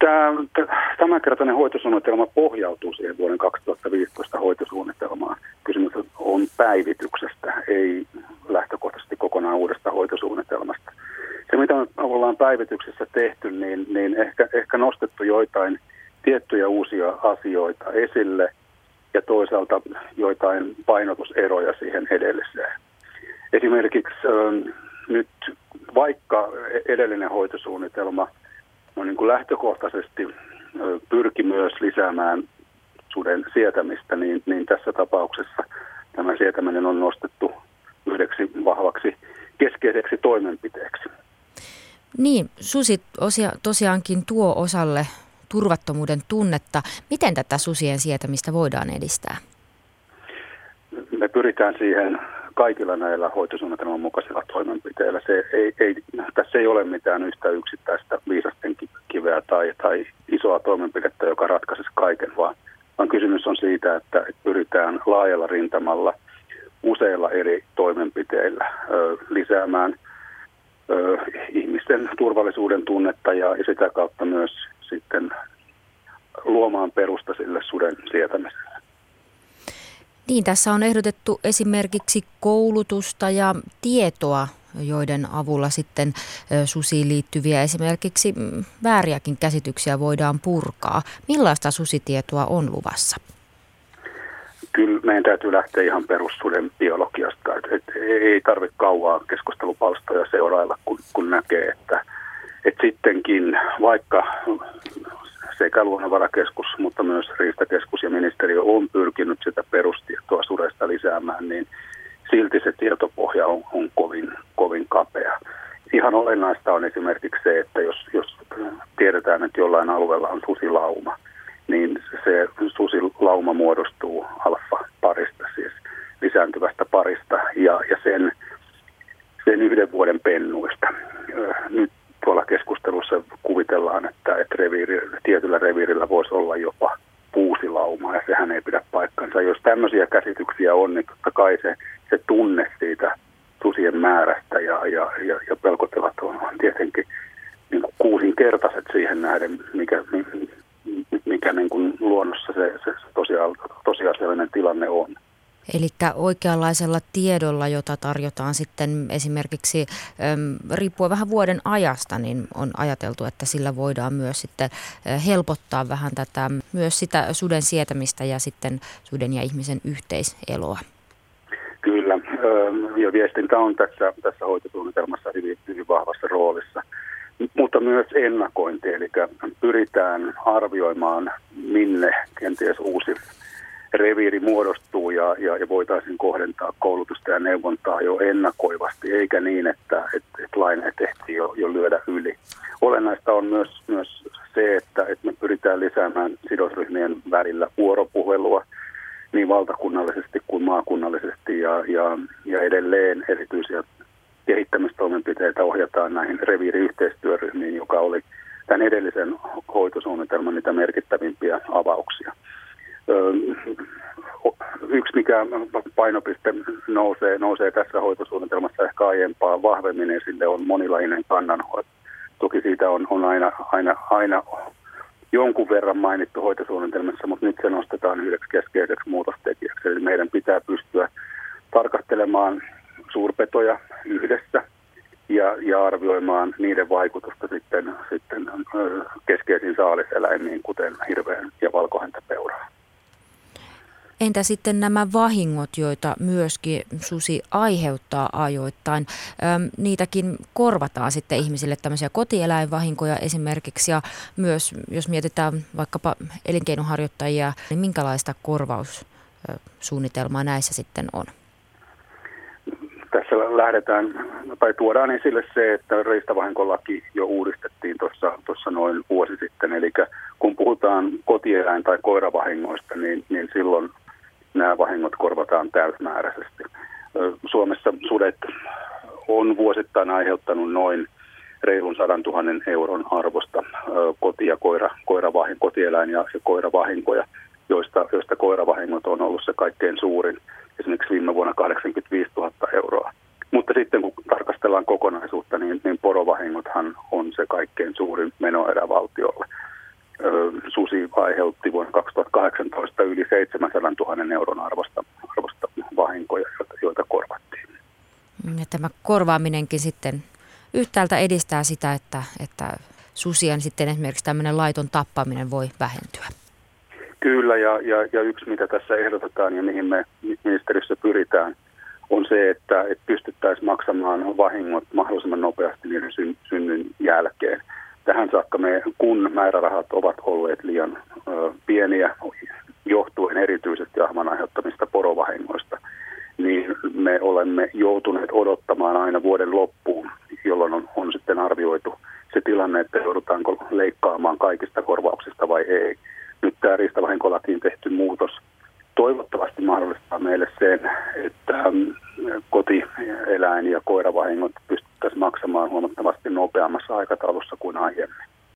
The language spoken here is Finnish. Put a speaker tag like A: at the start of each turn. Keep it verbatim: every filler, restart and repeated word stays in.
A: Tämä tämänkertainen hoitosuunnitelma pohjautuu siihen vuoden kaksituhattaviisitoista hoitosuunnitelmaan. Kysymys on päivityksestä, ei lähtökohtaisesti kokonaan uudesta hoitosuunnitelmasta. Se, mitä ollaan päivityksessä tehty, niin, niin ehkä, ehkä nostettu joitain tiettyjä uusia asioita esille ja toisaalta joitain painotuseroja siihen edelliseen. Esimerkiksi äh, nyt vaikka edellinen hoitosuunnitelma no niin kuin lähtökohtaisesti äh, pyrki myös lisäämään suden sietämistä, niin, niin tässä tapauksessa tämä sietäminen on nostettu yhdeksi vahvaksi keskeiseksi toimenpiteeksi.
B: Niin, susi osia, tosiaankin tuo osalle turvattomuuden tunnetta. Miten tätä susien sietämistä voidaan edistää?
A: Me pyritään siihen kaikilla näillä hoitosuunnitelman mukaisilla toimenpiteillä. Se ei, ei, tässä ei ole mitään yhtä yksittäistä viisasten kiveä tai, tai isoa toimenpidettä, joka ratkaisisi kaiken, vaan, vaan kysymys on siitä, että pyritään laajalla rintamalla useilla eri toimenpiteillä ö, lisäämään ö, ihmisten turvallisuuden tunnetta ja, ja sitä kautta myös sitten luomaan perusta sille suden sietämiselle.
B: Niin, tässä on ehdotettu esimerkiksi koulutusta ja tietoa, joiden avulla sitten susiin liittyviä esimerkiksi vääriäkin käsityksiä voidaan purkaa. Millaista susitietoa on luvassa?
A: Kyllä meidän täytyy lähteä ihan perussuden biologiasta. Et, et, ei tarvitse kauaa keskustelupalstoja seurailla, kun, kun näkee, että et sittenkin vaikka sekä Luonnonvarakeskus, mutta myös Riistakeskus ja ministeriö on pyrkinyt sitä perustietoa sudesta lisäämään, niin silti se tietopohja on, on kovin, kovin kapea. Ihan olennaista on esimerkiksi se, että jos, jos tiedetään, että jollain alueella on susilauma, niin se susilauma muodostuu alfa-parista, siis lisääntyvästä parista ja, ja sen, sen yhden vuoden pennuista. Nyt tuolla keskustelussa kuvitellaan, että, että reviiri, tietyllä reviirillä voisi olla jopa puusilauma, ja sehän ei pidä paikkansa. Jos tämmöisiä käsityksiä on, niin totta kai se, se tunne siitä susien määrästä ja, ja, ja, ja pelkotilat on tietenkin niin kuin kuusinkertaiset siihen nähden, mikä, mikä niin kuin luonnossa se, se tosiasiallinen tilanne on.
B: Eli oikeanlaisella tiedolla, jota tarjotaan sitten esimerkiksi äm, riippuen vähän vuoden ajasta, niin on ajateltu, että sillä voidaan myös sitten helpottaa vähän tätä myös sitä suden sietämistä ja sitten suden ja ihmisen yhteiseloa.
A: Kyllä, ja viestintä on tässä, tässä hoitosuunnitelmassa hyvin, hyvin vahvassa roolissa, mutta myös ennakointi, eli pyritään arvioimaan, minne kenties uusi reviiri muodostuu ja, ja, ja voitaisiin kohdentaa koulutusta ja neuvontaa jo ennakoivasti, eikä niin, että, että, että laineet tehtiin jo, jo lyödä yli. Olennaista on myös, myös se, että, että me pyritään lisäämään sidosryhmien välillä vuoropuhelua niin valtakunnallisesti kuin maakunnallisesti ja, ja, ja edelleen erityisiä kehittämistoimenpiteitä ohjataan näihin reviiriyhteistyöryhmiin, joka oli tämän edellisen hoitosuunnitelman niitä merkittävimpiä avauksia. Yksi, mikä painopiste nousee, nousee tässä hoitosuunnitelmassa ehkä aiempaa vahvemmin esille, on monilajinen kannanhoito. Toki siitä on, on aina, aina, aina jonkun verran mainittu hoitosuunnitelmassa, mutta nyt se nostetaan yhdeksi keskeiseksi muutostekijäksi. Eli meidän pitää pystyä tarkastelemaan suurpetoja yhdessä ja, ja arvioimaan niiden vaikutusta sitten, sitten keskeisiin saaliseläimiin, kuten hirveen ja valkohäntäpeuraan.
B: Entä sitten nämä vahingot, joita myöskin susi aiheuttaa ajoittain? Öm, niitäkin korvataan sitten ihmisille tämmöisiä kotieläinvahinkoja esimerkiksi ja myös, jos mietitään vaikkapa elinkeinoharjoittajia, niin minkälaista korvaussuunnitelmaa näissä sitten on?
A: Tässä lähdetään, tai tuodaan esille se, että riistavahinkolaki jo uudistettiin tuossa, tuossa noin vuosi sitten. Eli kun puhutaan kotieläin- tai koiravahingoista, niin, niin silloin nämä vahingot korvataan täysmääräisesti. Suomessa sudet on vuosittain aiheuttanut noin reilun sadan tuhannen euron arvosta koti- ja koira, koiravahin, kotieläin- ja, ja koiravahinkoja, joista, joista koiravahingot on ollut se kaikkein suurin. Esimerkiksi viime vuonna kahdeksankymmentäviisituhatta euroa. Mutta sitten kun tarkastellaan kokonaisuutta, niin, niin porovahingot on se kaikkein suurin menoerä valtiolle. susi aiheutti vuonna kaksituhattakahdeksantoista yli seitsemänsadantuhannen euron arvosta, arvosta vahinkoja, joita, joita korvattiin.
B: Ja tämä korvaaminenkin sitten yhtäältä edistää sitä, että, että susien sitten esimerkiksi tämmöinen laiton tappaminen voi vähentyä.
A: Kyllä, ja, ja, ja yksi mitä tässä ehdotetaan ja mihin me ministeriössä pyritään, on se, että, että pystyttäisiin maksamaan vahingot mahdollisimman nopeasti niiden syn, synnyn jälkeen. Tähän saakka me, kun määrärahat ovat olleet liian ö, pieniä, johtuen erityisesti ahman aiheuttamista porovahingoista, niin me olemme joutuneet odottamaan aina vuoden loppuun, jolloin on, on sitten arvioitu se tilanne, että joudutaanko leikkaamaan kaikista korvauksista vai ei. Nyt tämä riistavahinkolakiin tehty muutos toivottavasti mahdollistaa meille sen, että kotieläin- ja koiravahingot pystyttäisiin maksamaan huomattavasti nopeammassa aikataulussa kuin aiemmin.